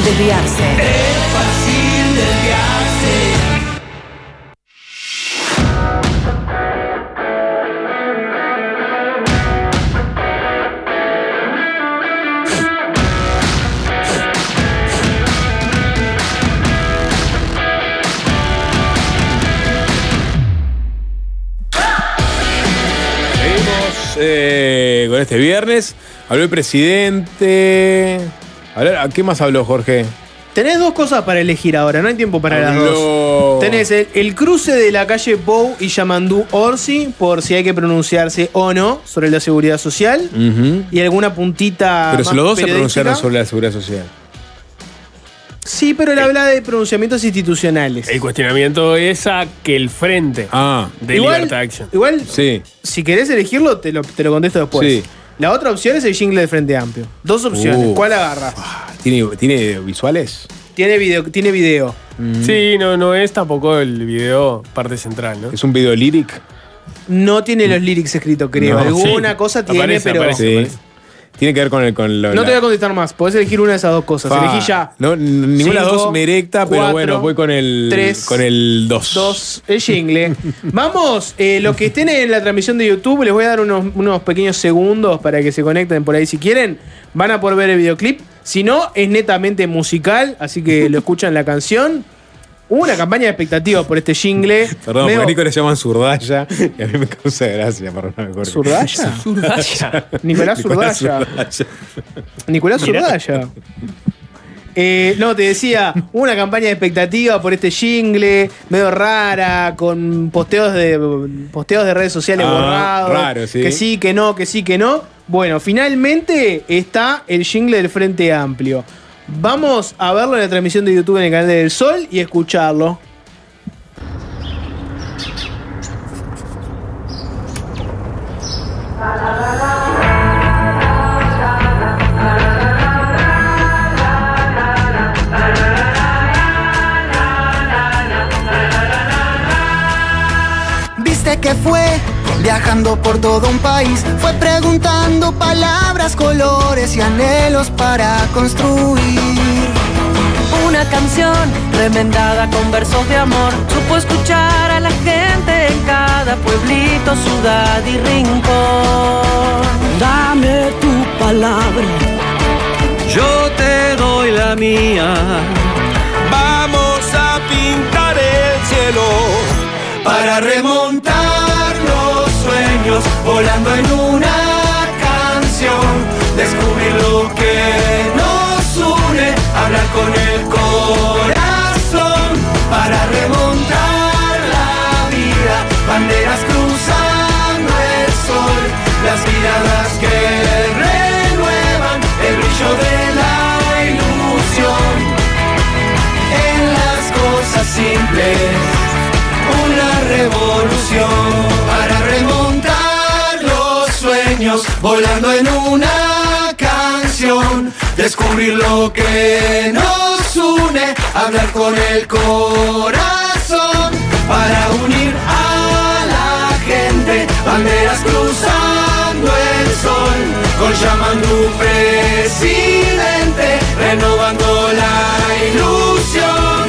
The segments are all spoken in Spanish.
desviarse. Es fácil desviarse. Con este viernes habló el presidente. ¿A qué más habló, Jorge? Tenés dos cosas para elegir ahora, no hay tiempo para las dos. Tenés el cruce de la calle Pou y Yamandú Orsi, por si hay que pronunciarse o no sobre la seguridad social. Y alguna puntita. Pero más los dos se periodística. pronunciaron sobre la seguridad social. Sí, pero él habla de pronunciamientos institucionales. El cuestionamiento es a que el frente de Libertad Action. Igual, sí. Si querés elegirlo, te lo contesto después. Sí. La otra opción es el jingle del Frente Amplio. Dos opciones. ¿Cuál agarras? ¿Tiene visuales? Tiene video. Sí, no es tampoco el video parte central, ¿no? ¿Es un video lyric? No tiene los lyrics escritos, creo. No. Alguna Sí. cosa tiene, Aparece, pero. aparece. Tiene que ver con No te voy a contestar más. Podés elegir una de esas dos cosas. Elegí ya. No, ninguna de las 5, dos me erecta, pero 4, bueno, voy con el 3, con el 2. El jingle. Vamos, los que estén en la transmisión de YouTube, les voy a dar unos pequeños segundos para que se conecten por ahí si quieren. Van a poder ver el videoclip. Si no, es netamente musical, así que lo escuchan la canción. Hubo una campaña de expectativas por este jingle. Perdón, porque a Nico le llaman Zurdaya y a mí me causa gracia, perdóname, Jorge. ¿Zurdaya? Nicolás Zurdaya. Nicolás Zurdaya. No, te decía, hubo una campaña de expectativa por este jingle, medio rara, con posteos de redes sociales borrados. Raro, sí. Que sí, que no, que sí, que no. Bueno, finalmente está el jingle del Frente Amplio. Vamos a verlo en la transmisión de YouTube en el canal del Sol y escucharlo. Viste que fue viajando por todo un país, fue preguntando palabras, colores y anhelos para construir Una canción remendada con versos de amor. Supo escuchar a la gente en cada pueblito, ciudad y rincón. Dame tu palabra, yo te doy la mía. Vamos a pintar el cielo para remontar los sueños, volando en una canción, descubrir lo que nos une, hablar con el corazón, para remontar la vida, banderas cruzando el sol, las miradas que renuevan el brillo de la ilusión, en las cosas simples una revolución, para remontar los sueños, volando en una canción, descubrir lo que nos une, hablar con el corazón, para unir a la gente, banderas cruzando el sol, con Yamandú presidente, renovando la ilusión.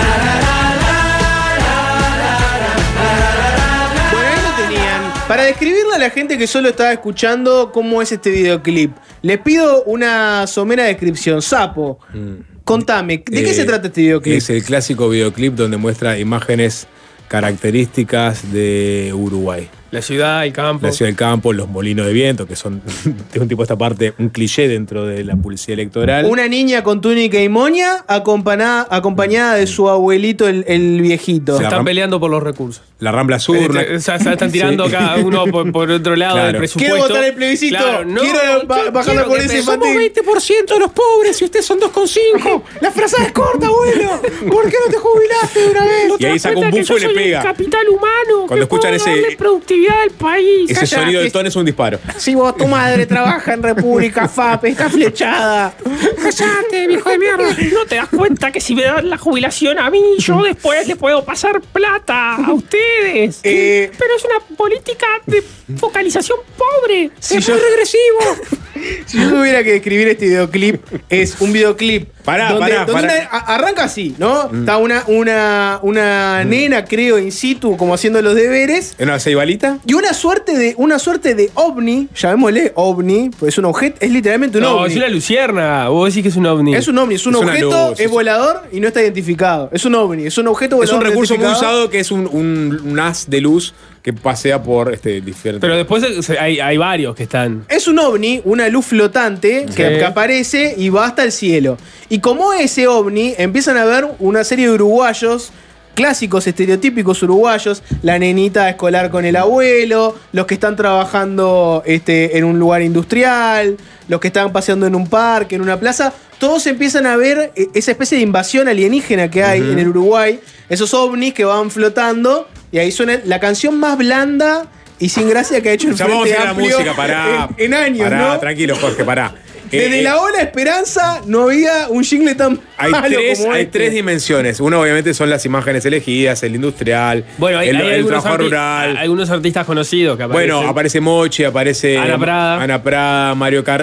Para describirle a la gente que solo estaba escuchando cómo es este videoclip, les pido una somera descripción. Sapo, contame, ¿de qué se trata este videoclip? Es el clásico videoclip donde muestra imágenes características de Uruguay. La ciudad, el campo. La ciudad del campo, los molinos de viento, que son de un tipo de esta parte, un cliché dentro de la publicidad electoral. Una niña con túnica y moña acompañada de su abuelito, el viejito. Se están peleando por los recursos. La Rambla Sur. Están tirando cada uno por otro lado del presupuesto. Quiero votar el plebiscito. Claro, no, quiero bajar la pobreza infantil. Somos 20% de los pobres y ustedes son 2,5. La frase es corta, abuelo. ¿Por qué no te jubilaste de una vez? Y ahí saca un bufo y le pega. Capital humano. Cuando escuchan ese productividad del país. Ese sonido del tono es un disparo. Si vos, tu madre trabaja en República FAP, está flechada. Cállate, viejo de mierda. ¿No te das cuenta que si me dan la jubilación a mí, yo después le puedo pasar plata a ustedes? Pero es una política de focalización pobre. Si es yo- muy regresivo. Si yo tuviera que describir este videoclip, es un videoclip. Donde arranca así, ¿no? Está una nena, creo, in situ, como haciendo los deberes. ¿En una ceibalita? Y una suerte de ovni, llamémosle ovni, pues es un objeto, es literalmente un ovni. No, es una lucierna. Vos decís que es un ovni. Es un ovni, es un objeto, luz, es volador y no está identificado. Es un ovni, es un objeto volador. Es un recurso muy usado que es un haz de luz que pasea por diferentes. Pero después hay varios que están. Es un ovni, una luz flotante que aparece y va hasta el cielo. Y como ese ovni, empiezan a ver una serie de uruguayos, clásicos, estereotípicos uruguayos, la nenita escolar con el abuelo, los que están trabajando en un lugar industrial, los que están paseando en un parque, en una plaza. Todos empiezan a ver esa especie de invasión alienígena que hay en el Uruguay, esos ovnis que van flotando, y ahí suena la canción más blanda y sin gracia que ha hecho el Frente Amplio en años, ¿no? Tranquilo, Jorge, pará. Desde la Ola Esperanza no había un jingle tan malo como Hay tres dimensiones. Una, obviamente, son las imágenes elegidas, el industrial, bueno, el trabajo rural. Algunos artistas conocidos que aparecen. Bueno, aparece Mochi, aparece Ana Prada,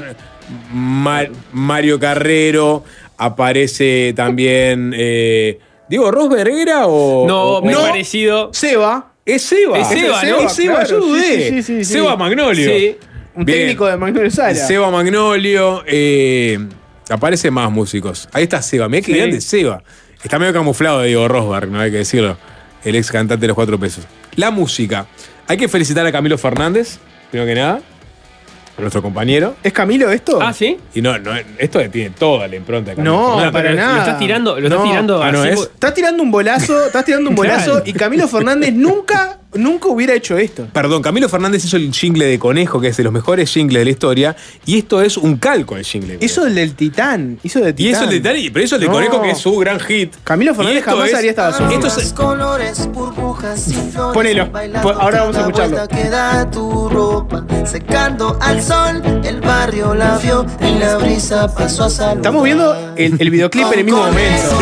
Mario Carrero, aparece también Diego Rosberg o... No, muy parecido. Seba. Es Seba. Es Seba, ¿no? Es Seba, yo dudé. Sí. Seba Magnolio. Sí. Un técnico de Magnolio Sala. Seba Magnolio. Aparecen más músicos. Ahí está Seba. Mirá que grande Seba. Está medio camuflado de Diego Rosberg, no hay que decirlo. El ex cantante de los 4 pesos. La música. Hay que felicitar a Camilo Fernández, primero que nada. Nuestro compañero. ¿Es Camilo esto? Ah, ¿sí? Y no, esto tiene toda la impronta de Camilo. No, Fernández. para nada. Lo estás tirando. Ah, ¿no así, es? Estás tirando un bolazo, Claro. y Camilo Fernández nunca hubiera hecho esto. Perdón, Camilo Fernández hizo el jingle de Conejo, que es de los mejores jingles de la historia, y esto es un calco del jingle. Hizo el del Titán. Y eso el de Titán, pero eso el de Conejo, que es su gran hit. Camilo Fernández jamás haría esta basura. Esto es, colores, burbujas y flores. Ponelo. Ahora vamos a escucharlo. Queda tu ropa secando al sol. El barrio la vio y la brisa pasó a saludar. Estamos viendo el videoclip en el mismo momento.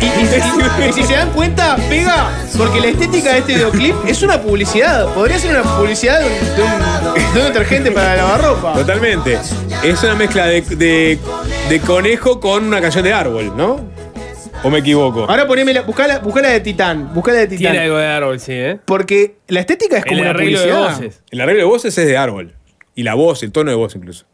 Y si se dan cuenta, pega, porque la estética de este videoclip es una publicidad. Podría ser una publicidad de un detergente para lavar ropa. Totalmente. Es una mezcla de Conejo con una canción de Árbol, ¿no? ¿O me equivoco? Ahora buscala de Titán. Tiene algo de árbol, sí, ¿eh? Porque la estética es como El una arreglo de publicidad. voces. El arreglo de voces es de Árbol. Y la voz, el tono de voz incluso.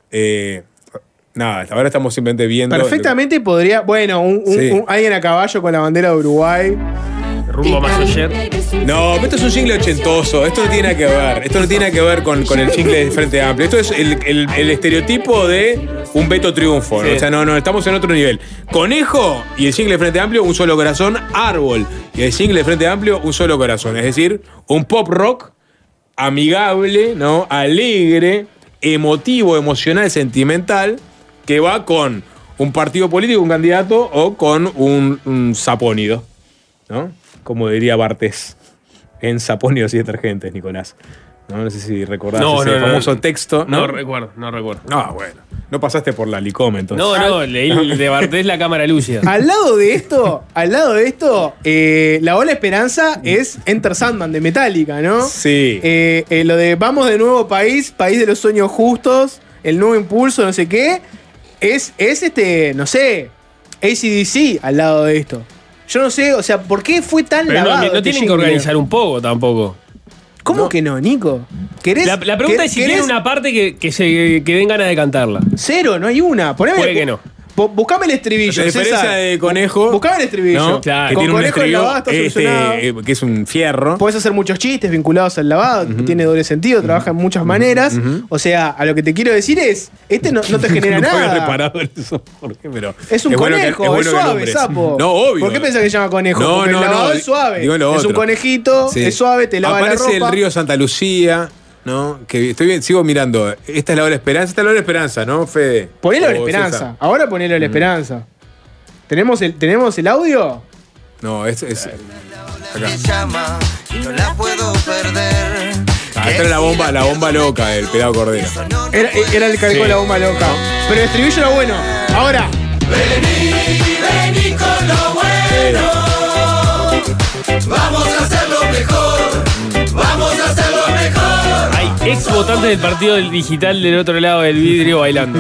Nada, ahora estamos simplemente viendo... Perfectamente podría... Bueno, alguien a caballo con la bandera de Uruguay. Rumbo más ayer. No, pero esto es un jingle ochentoso. Esto no tiene nada que ver. Esto no tiene nada que ver con el jingle de Frente Amplio. Esto es el estereotipo de un Beto Triunfo, ¿no? Sí. O sea, no, estamos en otro nivel. Conejo y el jingle de Frente Amplio, un solo corazón. Árbol y el jingle de Frente Amplio, un solo corazón. Es decir, un pop rock amigable, ¿no? Alegre, emotivo, emocional, sentimental, que va con un partido político, un candidato, o con un sapónido, ¿no? Como diría Bartés, en sapónidos y detergentes, Nicolás. No sé si recordás ese famoso texto. No recuerdo. Ah, bueno. No pasaste por la Licom, entonces. Leí el de Bartés La Cámara Lúcida. Al lado de esto, La Ola Esperanza es Enter Sandman de Metallica, ¿no? Sí. Lo de vamos de nuevo país de los sueños justos, el nuevo impulso, no sé qué, es no sé, AC/DC al lado de esto. Yo no sé, o sea, ¿por qué fue tan Pero lavado? no tienen que organizar un poco tampoco. ¿Cómo que no, Nico? La pregunta es si tiene una parte que den ganas de cantarla. Cero, no hay una. Puede que no. Buscame el estribillo. La diferencia César. de Conejo. Buscame el estribillo. ¿no? Claro. Que Con tiene un Conejo el estribillo lavado está solucionado. que es un fierro. Podés hacer muchos chistes vinculados al lavado, tiene doble sentido, trabaja en muchas maneras. O sea, a lo que te quiero decir es, no te genera no nada. había reparado en eso, Jorge, pero Es un conejo, es suave, sapo. No, obvio. ¿Por qué pensás que se llama conejo? No, Porque el lavado es suave. digo lo es un otro. conejito, Sí. es suave, te lava Aparece la ropa. el río Santa Lucía, ¿no? Que sigo mirando. Esta es la Ola Esperanza. Esta es la Ola Esperanza, ¿no, Fede? Ponelo a la O esperanza. César. Ahora ponelo a la esperanza. ¿Tenemos el audio? No, es acá. Me llama y no la puedo perder. Esta era la bomba loca del Pelado Cordero. Era el cargo de la bomba loca. Pero el estribillo era bueno. Ahora. Vení con lo bueno. Vamos a hacerlo mejor. Vamos a hacerlo mejor. ex votante del partido del digital del otro lado del vidrio bailando.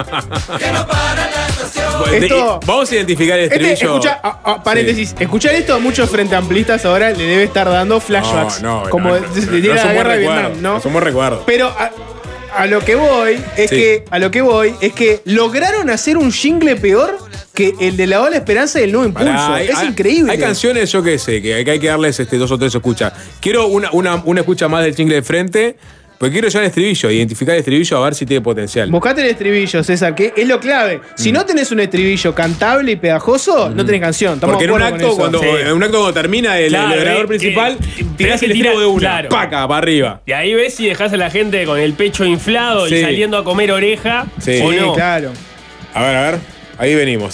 Vamos a identificar el estribillo. Paréntesis, escuchar esto a muchos frente amplistas ahora le debe estar dando flashbacks. Como de la guerra de Vietnam, ¿no? Somos recuerdos. Pero a lo que voy es que lograron hacer un jingle peor que el de La Ola Esperanza y el Nuevo Impulso. Es increíble. Hay canciones, yo qué sé, que hay que darles 2 o 3 escuchas. Quiero una escucha más del jingle de frente, porque quiero ya el estribillo, identificar el estribillo a ver si tiene potencial. Buscate el estribillo, César, que es lo clave. Si no tenés un estribillo cantable y pegajoso, no tenés canción. Porque en un acto, cuando termina el orador principal, tirás el estribo de una. Claro. Paca, para arriba. Y ahí ves si dejás a la gente con el pecho inflado y saliendo a comer oreja o no. Claro. A ver. Ahí venimos,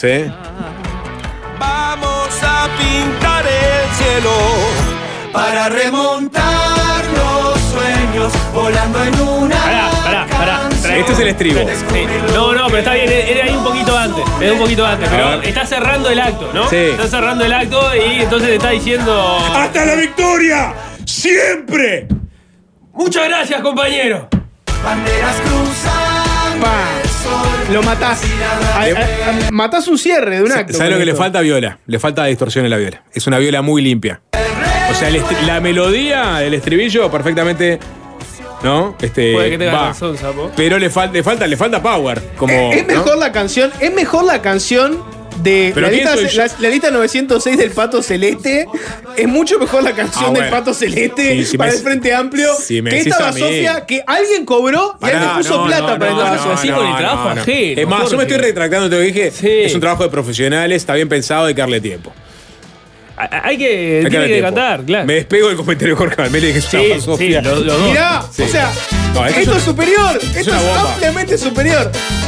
Vamos a pintar el cielo para remontar los sueños volando en una. Pará. Este es el estribo. Sí. No, pero está bien, era ahí un poquito antes. Pero está cerrando el acto, ¿no? Sí. Está cerrando el acto y entonces te está diciendo. ¡Hasta la victoria! ¡Siempre! Muchas gracias, compañero. Banderas cruzando el sol. Lo matás. Matás un cierre de un acto. ¿Sabes lo que le falta a viola? Le falta distorsión en la viola. Es una viola muy limpia. O sea, la melodía del estribillo perfectamente, ¿no? Puede que tenga razón, Sapo. Pero le falta power. Es mejor la canción. Es mejor la canción de la lista 906 del Pato Celeste. Es mucho mejor la canción del Pato Celeste para el Frente Amplio que esta basofia que alguien cobró y alguien puso plata para esta basofia. Así con el trabajo ajeno. Es más, yo me estoy retractando de lo que dije. Sí. Es un trabajo de profesionales, está bien pensado, hay que darle tiempo. Tiene que cantar, claro. Me despego del comentario de Jorge Valmeli que es una basofia. Los dos. Mirá, o sea, esto es superior. Esto es ampliamente superior.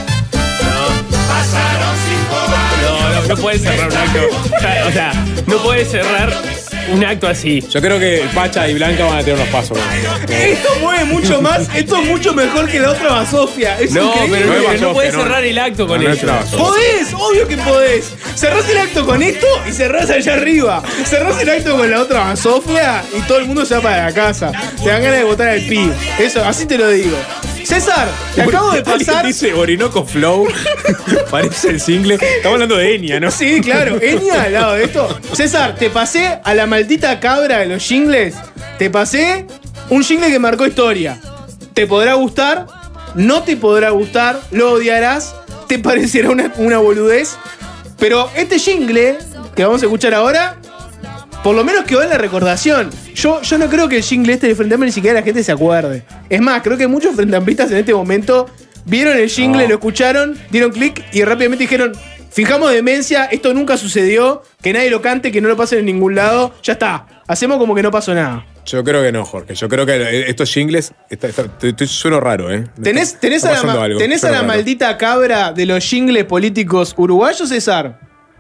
No puedes cerrar un acto. O sea, no puedes cerrar un acto así. Yo creo que Pacha y Blanca van a tener unos pasos. Esto mueve mucho más. Esto es mucho mejor que la otra basofia. Es increíble. Pero no puedes cerrar el acto con eso. Podés, obvio que podés. Cerrás el acto con esto y cerrás allá arriba. Cerrás el acto con la otra basofia y todo el mundo se va para la casa. Te dan ganas de botar al pibe. Eso, así te lo digo. César, te acabo de pasar. Dice Orinoco Flow. Parece el single. Estamos hablando de Enya, ¿no? Sí, claro, Enya al lado de esto. César, te pasé a la maldita cabra de los jingles. Te pasé un jingle que marcó historia. Te podrá gustar, no te podrá gustar, lo odiarás, te parecerá una boludez. Pero este jingle que vamos a escuchar ahora, por lo menos quedó en la recordación. Yo no creo que el jingle este de Frente Amplio ni siquiera la gente se acuerde. Es más, creo que muchos Frente Amplistas en este momento vieron el jingle, lo escucharon, dieron clic y rápidamente dijeron: fijamos demencia, esto nunca sucedió, que nadie lo cante, que no lo pasen en ningún lado, ya está, hacemos como que no pasó nada. Yo creo que no, Jorge. Yo creo que estos jingles sueno raro, ¿eh? ¿Tenés a la maldita cabra de los jingles políticos uruguayos, César?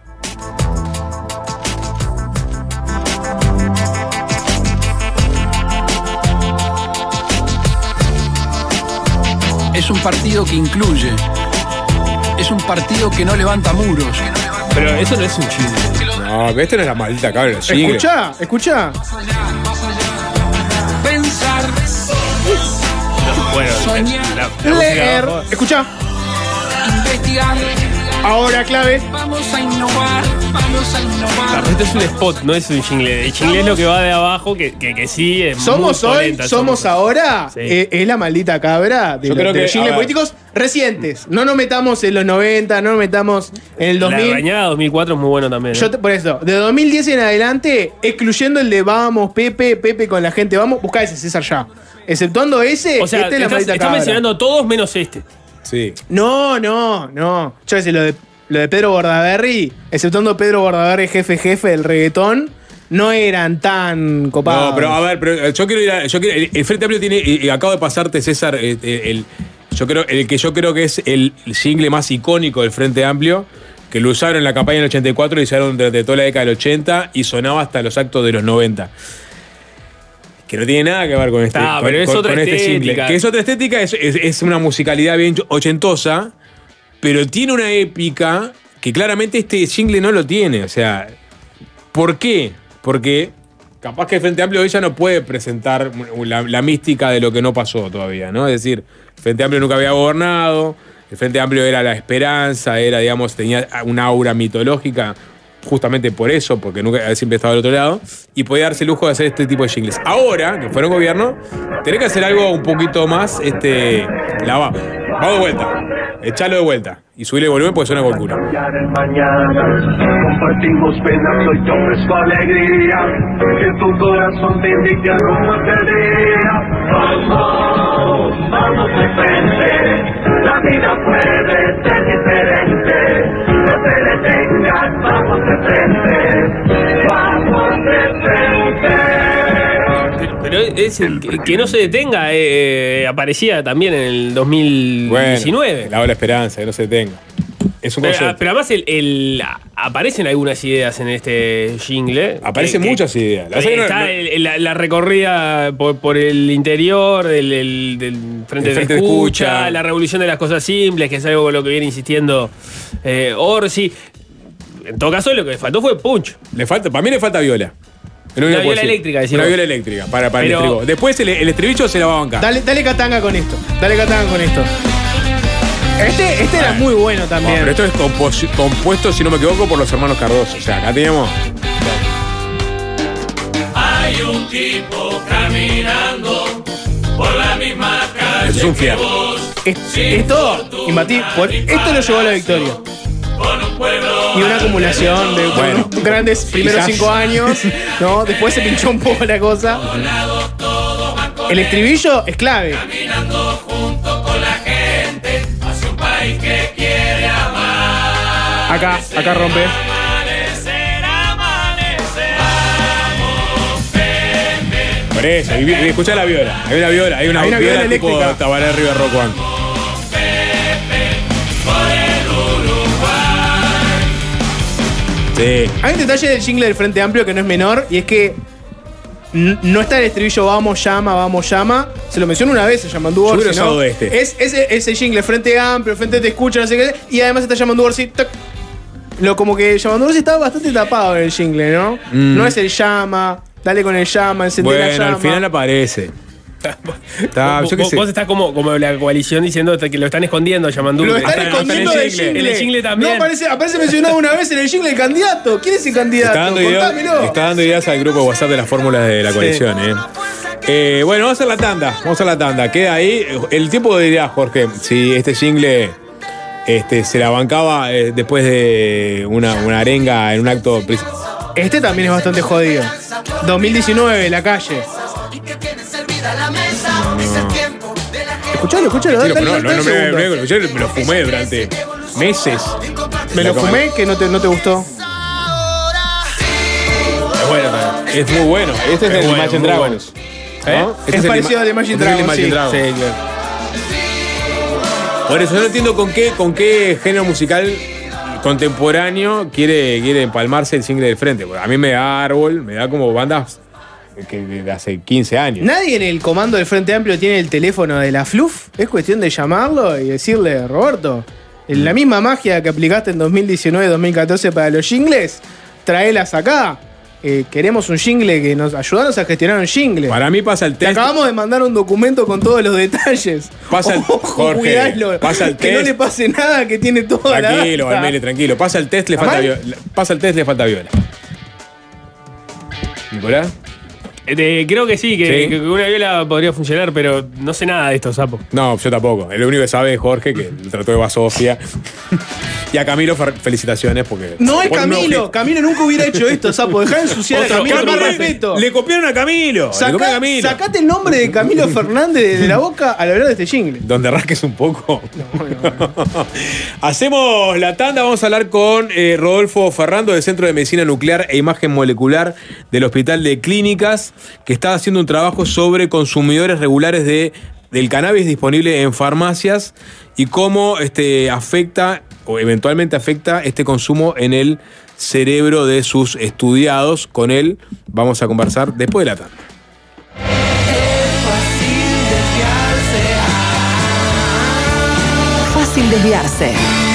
Es un partido que incluye. Es un partido que no levanta muros. Pero eso no es un jingle. No, esto no es la maldita cabra de los jingles. Escucha. Pensar. Bueno, la leer. Escucha. Investigar. Ahora clave. Vamos a innovar. Esto es un spot, no es un jingle. El jingle es lo que va de abajo, que sí es somos muy hoy, polenta, somos ahora. Sí. Es la maldita cabra de los jingles políticos recientes. No nos metamos en los 90, no nos metamos en el 2000. La Rañada 2004 es muy bueno también. Por eso, de 2010 en adelante, excluyendo el de Vamos, Pepe con la gente, vamos, buscá ese, César, ya. Exceptuando ese, o sea, este es la maldita cabra. Estás mencionando todos menos este. Sí. No. Yo sé, lo de Pedro Bordaberry, exceptuando Pedro Bordaberry, jefe del reggaetón, no eran tan copados. No, pero a ver, yo quiero ir a. El Frente Amplio tiene. Y acabo de pasarte, César, el que yo creo que es el jingle más icónico del Frente Amplio, que lo usaron en la campaña del 84 y usaron durante toda la década del 80 y sonaba hasta los actos de los 90. Que no tiene nada que ver con este, pero es otra este jingle. Que es otra estética, es una musicalidad bien ochentosa, pero tiene una épica que claramente este jingle no lo tiene. O sea, ¿por qué? Porque capaz que el Frente Amplio hoy ya no puede presentar la mística de lo que no pasó todavía, ¿no? Es decir, el Frente Amplio nunca había gobernado, el Frente Amplio era la esperanza, era, digamos, tenía una aura mitológica, justamente por eso, porque nunca siempre estaba al otro lado, y podía darse el lujo de hacer este tipo de jingles. Ahora, que fueron gobierno, tenés que hacer algo un poquito más, vamos de vuelta, echalo de vuelta, y subirle el volumen porque suena con culo. Compartimos penas, hoy te ofrezco alegría, que tu corazón te indique el rumbo del día. Vamos de frente, la vida puede ser diferente, no te detengas, vamos de frente, Pero es el que no se detenga, aparecía también en el 2019. Bueno, la ola esperanza, que no se detenga. Es un concepto. Pero además aparecen algunas ideas en este jingle. Aparecen muchas ideas. Está la recorrida por el interior del Frente de Escucha, la revolución de las cosas simples, que es algo con lo que viene insistiendo Orsi. En todo caso, lo que le faltó fue punch. Para mí le falta viola. Una viola eléctrica, decimos. Una viola eléctrica para el estribo. Después el estribillo se la va a bancar. Dale catanga con esto. Este era muy bueno también. No, pero esto es compuesto, si no me equivoco, por los hermanos Cardoso. O sea, acá teníamos. Hay un tipo caminando por la misma calle. Eso es un fierro. Esto, esto lo llevó a la victoria. Y una acumulación de grandes primeros 5 años, ¿no? Después se pinchó un poco la cosa. El estribillo es clave. Caminando junto con la gente hacia un país que quiere amar. Acá rompe. Por eso, escuchá la viola. Hay una viola, hay una viola tipo eléctrica. Tabaré River Rock One. Sí. Hay un detalle del jingle del Frente Amplio que no es menor, y es que no está el estribillo vamos, llama. Se lo menciono una vez, se llama Orsi, Yo hubiera usado este. Es ese jingle, Frente Amplio, Frente Te Escucha, no sé qué, y además está llamando Orsi. Como que llamando Orsi estaba bastante tapado en el jingle, ¿no? No es el llama, dale con el llama, encender la llama. Bueno, al final aparece. Vos estás como la coalición diciendo que lo están escondiendo, llamando. Lo están escondiendo del jingle. En el jingle también. No, aparece mencionado una vez en el jingle el candidato. ¿Quién es el candidato? Está dando ideas al grupo de WhatsApp de las fórmulas de la coalición, Bueno, vamos a hacer la tanda. Queda ahí. El tiempo diría, Jorge, si este jingle se la bancaba después de una arenga en un acto. Este también es bastante jodido. 2019, la calle. Escuchalo, dale, Yo me lo fumé durante meses. Me lo fumé, que no te gustó. Es bueno también. Es muy bueno. Este es el Imagine Dragons. ¿No? Es parecido al Imagine Dragons. Sí, claro. Por eso yo no entiendo con qué género musical contemporáneo quiere empalmarse el single del Frente. A mí me da Árbol, me da como bandas que de hace 15 años. Nadie en el comando del Frente Amplio tiene el teléfono de la FLUF. Es cuestión de llamarlo y decirle, Roberto, la misma magia que aplicaste en 2019-2014 para los jingles, traelas acá. Queremos un jingle que ayudanos a gestionar un jingle. Para mí pasa el test. Te acabamos de mandar un documento con todos los detalles. Jorge, cuidalo, pasa el que test. no le pase nada, que tiene toda la Tranquilo, Valmele, tranquilo. Pasa el test, le falta viola. ¿Nicolás? Creo que sí, que una viola podría funcionar, pero no sé nada de esto, sapo. No, yo tampoco. El único que sabe es Jorge, que trató de Basofia. Y a Camilo, felicitaciones porque. No es Camilo. Camilo nunca hubiera hecho esto, sapo. Dejá de ensuciar a Camilo. Más respeto. Le copiaron a Camilo. Sacate el nombre de Camilo Fernández de la boca al hablar de este jingle. Donde rasques un poco. No. Hacemos la tanda. Vamos a hablar con Rodolfo Ferrando del Centro de Medicina Nuclear e Imagen Molecular del Hospital de Clínicas, que está haciendo un trabajo sobre consumidores regulares del cannabis disponible en farmacias y cómo afecta o eventualmente afecta este consumo en el cerebro de sus estudiados. Con él vamos a conversar después de la tanda. Fácil desviarse.